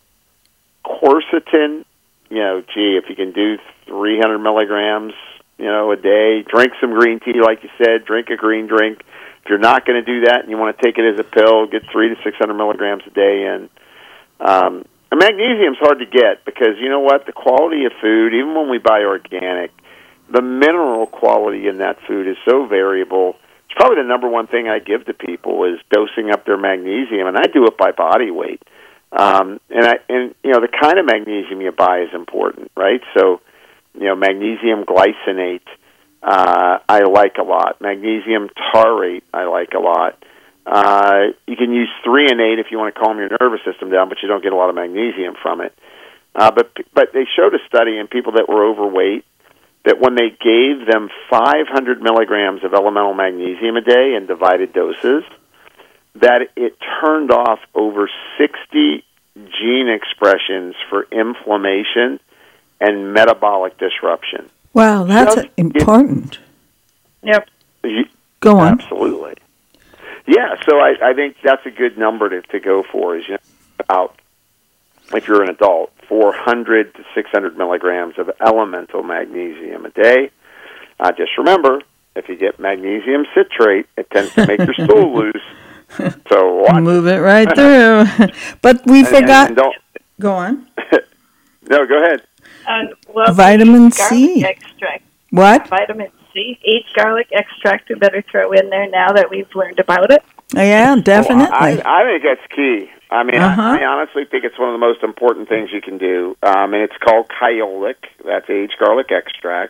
quercetin, you know, gee, if you can do three hundred milligrams. You know, a day. Drink some green tea, like you said. Drink a green drink. If you're not going to do that and you want to take it as a pill, get three to six hundred milligrams a day in. Um, and magnesium's hard to get because you know what? The quality of food, even when we buy organic, the mineral quality in that food is so variable. It's probably the number one thing I give to people is dosing up their magnesium, and I do it by body weight. Um, and I and you know the kind of magnesium you buy is important, right? So. You know, magnesium glycinate, uh, I like a lot. Magnesium taurate, I like a lot. Uh, you can use threonate if you want to calm your nervous system down, but you don't get a lot of magnesium from it. Uh, but but they showed a study in people that were overweight that when they gave them five hundred milligrams of elemental magnesium a day in divided doses, that it turned off over sixty gene expressions for inflammation and metabolic disruption. Wow, that's Just, important. Yep. You, go on. Absolutely. Yeah, so I, I think that's a good number to, to go for. Is you know, about, if you're an adult, four hundred to six hundred milligrams of elemental magnesium a day. Uh, just remember, if you get magnesium citrate, it tends to make your stool loose. So watch. Move it right through. But we and, forgot. And, and go on. No, go ahead. And, well, vitamin C. Extract. What? Vitamin C. Each garlic extract we better throw in there now that we've learned about it. Yeah, definitely. Oh, I, I think that's key. I mean, uh-huh. I, I honestly think it's one of the most important things you can do. Um, and it's called Kyolic. That's aged garlic extract.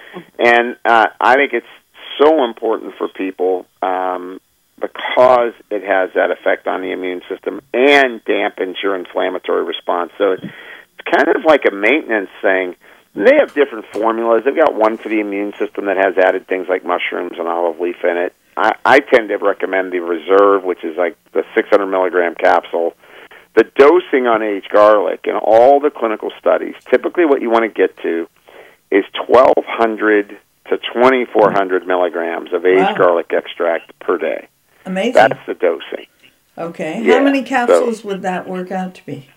And uh, I think it's so important for people um, because it has that effect on the immune system and dampens your inflammatory response. So it's kind of like a maintenance thing. They have different formulas. They've got one for the immune system that has added things like mushrooms and olive leaf in it. I, I tend to recommend the Reserve, which is like the six hundred milligram capsule. The dosing on aged garlic in all the clinical studies, typically what you want to get to is twelve hundred to twenty-four hundred milligrams of aged wow. garlic extract per day. Amazing. That's the dosing. Okay. Yeah, how many capsules so, would that work out to be?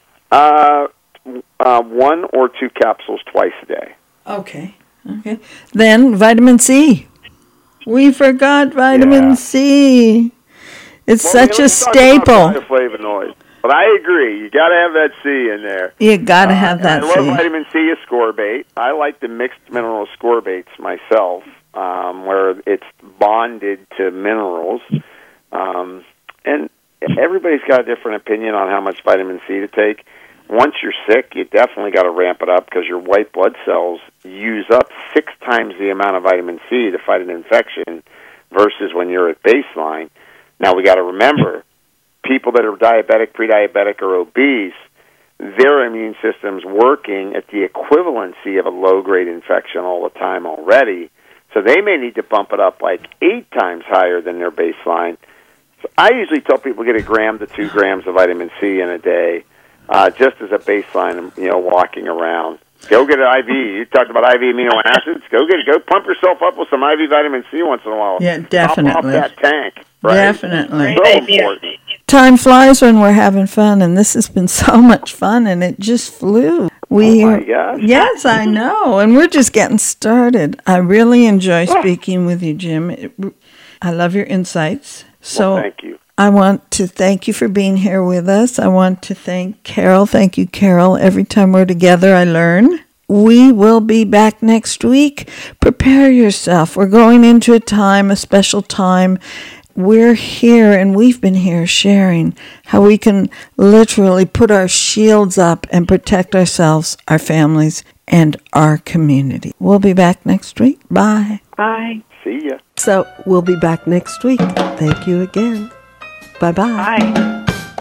Uh, uh, one or two capsules twice a day. Okay. Okay. Then vitamin C. We forgot vitamin yeah. C. It's well, such a staple. Flavonoids. But I agree, you got to have that C in there. You got to have uh, that I C. love vitamin C ascorbate. I like the mixed mineral ascorbates myself, um, where it's bonded to minerals. Um, and everybody's got a different opinion on how much vitamin C to take. Once you're sick, you definitely got to ramp it up because your white blood cells use up six times the amount of vitamin C to fight an infection versus when you're at baseline. Now, we got to remember, people that are diabetic, pre-diabetic, or obese, their immune system's working at the equivalency of a low-grade infection all the time already, so they may need to bump it up like eight times higher than their baseline. So I usually tell people get a gram to two grams of vitamin C in a day, uh, just as a baseline, you know, walking around. Go get an I V. You talked about I V amino acids. Go get it. Go pump yourself up with some I V vitamin C once in a while. Yeah, definitely. Top off that tank. Right? Definitely. So important. Time flies when we're having fun, and this has been so much fun, and it just flew. We, oh my gosh. Yes, I know, and we're just getting started. I really enjoy speaking with you, Jim. It, I love your insights. So well, thank you. I want to thank you for being here with us. I want to thank Carol. Thank you, Carol. Every time we're together, I learn. We will be back next week. Prepare yourself. We're going into a time, a special time. We're here, and we've been here sharing how we can literally put our shields up and protect ourselves, our families, and our community. We'll be back next week. Bye. Bye. See ya. So we'll be back next week. Thank you again. Bye-bye. Bye.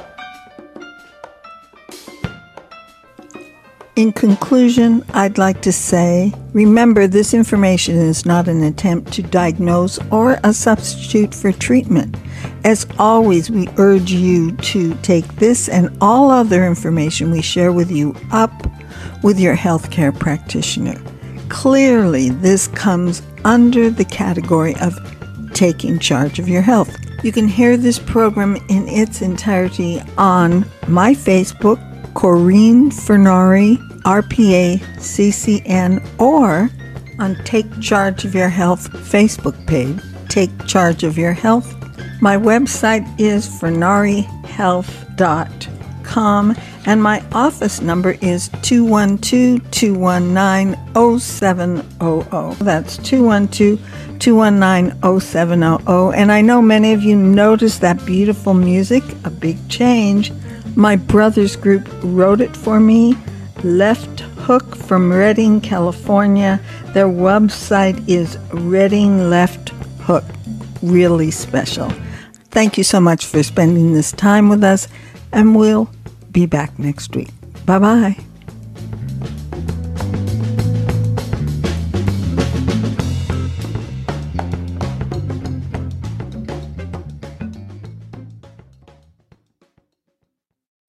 In conclusion, I'd like to say, remember this information is not an attempt to diagnose or a substitute for treatment. As always, we urge you to take this and all other information we share with you up with your healthcare practitioner. Clearly, this comes under the category of taking charge of your health. You can hear this program in its entirety on my Facebook, Corinne Fernari, R P A C C N, or on Take Charge of Your Health Facebook page, Take Charge of Your Health. My website is fernari health dot com, and my office number is two one two, two one nine, zero seven zero zero. That's two one two, two one nine, zero seven zero zero. And I know many of you noticed that beautiful music, A Big Change. My brother's group wrote it for me, Left Hook from Redding, California. Their website is Redding Left Hook. Really special. Thank you so much for spending this time with us, and we'll be back next week. Bye-bye.